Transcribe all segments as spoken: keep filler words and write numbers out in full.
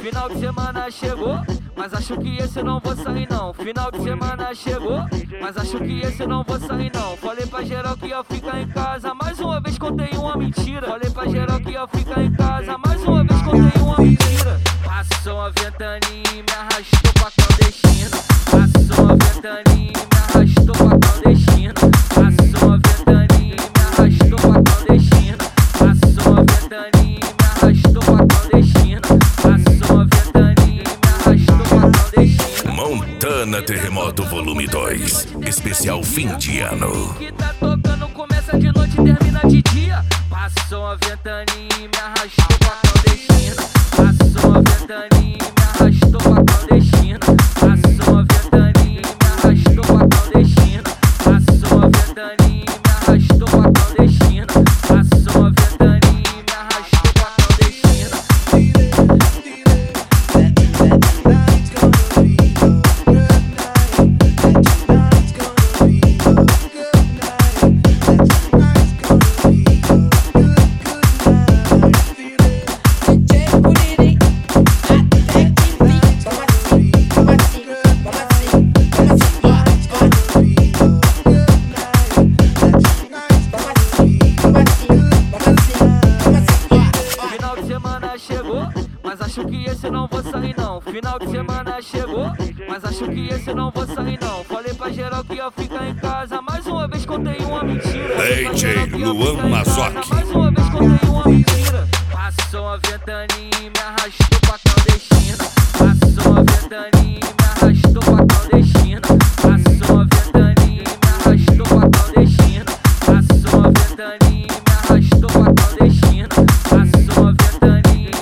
Final de semana chegou, mas acho que esse não vou sair não. Final de semana chegou, mas acho que esse não vou sair não. Falei pra geral que ia ficar em casa, mais uma vez contei uma mentira. Falei pra geral que ia ficar em casa, mais uma vez contei uma mentira. Passou uma ventania e me arrastou pra clandestino. Passou uma ventania e me arrastou pra clandestino. Passou uma ventania e me arrastou pra clandestino. Passou uma ventania e me arrastou pra clandestino. Passou uma ventania e me arrastou pra clandestino. Montana Terremoto Volume dois, especial fim de ano. Que tá tocando começa de noite e termina de dia. Passou uma ventania e me arrastou pra clandestino. Passou uma ventania e me arrastou pra clandestino. Passou uma ventania e me arrastou pra clandestino. Passou uma ventania e me arrastou pra clandestino. Passou uma ventania e me arrastou pra clandestino. Chegou, mas acho que esse não vou sair não. Final de semana chegou, mas acho que esse não vou sair não. Falei pra geral que ia ficar em casa, mais uma vez contei uma mentira. D J Luan Mazoc. Mais uma vez contei uma mentira. Passou uma ventania e me arrastou pra clandestino. Passou uma ventania e me arrastou pra clandestino. Passou uma ventania e me arrastou pra clandestino. Passou uma ventania e me arrastou pra clandestino. Passou uma ventania.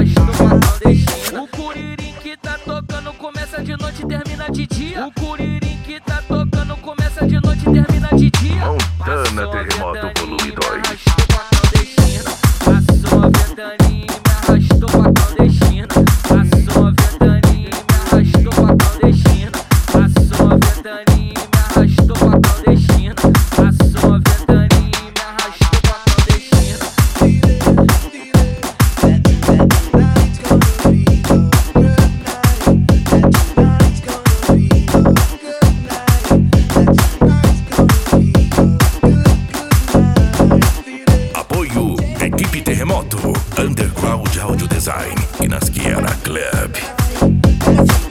O curirim que tá tocando começa de noite e termina de dia. O curirim que tá tocando começa de noite e termina de dia. Montana Terremoto Volume dois. Passou a ventania e me arrastou pra clandestino. Passou a ventania e me arrastou pra clandestino. Passou a ventania e me arrastou pra clandestino. Passou a ventania e me arrastou pra clandestino. Equipe Terremoto, Underground Audio Design e Nasciera Club.